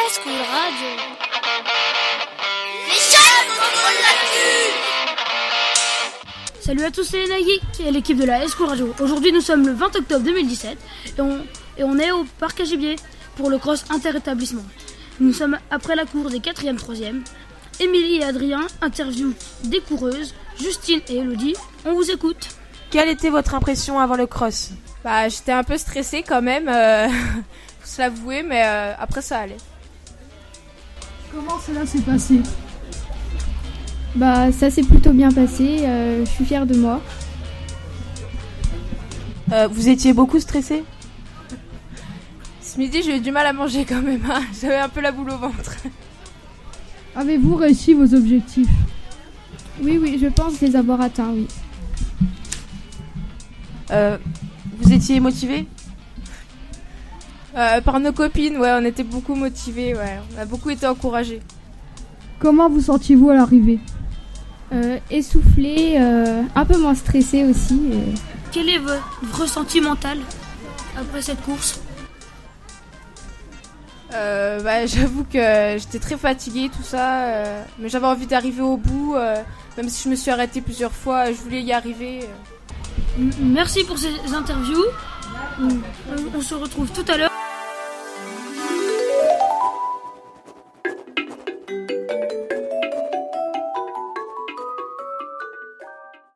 School Radio. Les jeunes contrôlent l'actu. Salut à tous, c'est Nagui et l'équipe de la School Radio. Aujourd'hui nous sommes le 20 octobre 2017 et on est au parc à gibier pour le cross inter-établissement. Nous sommes après la cour des 4e, 3e. Émilie et Adrien interviewent des coureuses, Justine et Elodie. On vous écoute. Quelle était votre impression avant le cross ? J'étais un peu stressée quand même, faut se l'avouer, mais après ça allait. Comment cela s'est passé ? Ça s'est plutôt bien passé, je suis fière de moi. Vous étiez beaucoup stressé ? Ce midi j'ai eu du mal à manger quand même, hein. J'avais un peu la boule au ventre. Avez-vous réussi vos objectifs ? Oui, je pense les avoir atteints, oui. Vous étiez motivé ? Par nos copines, ouais, on était beaucoup motivés, ouais. On a beaucoup été encouragés. Comment vous sentiez-vous à l'arrivée ? Essoufflée, un peu moins stressée aussi. Quel est votre ressenti mental après cette course ? J'avoue que j'étais très fatiguée, tout ça, mais j'avais envie d'arriver au bout, même si je me suis arrêtée plusieurs fois, je voulais y arriver. Merci pour ces interviews. On se retrouve tout à l'heure.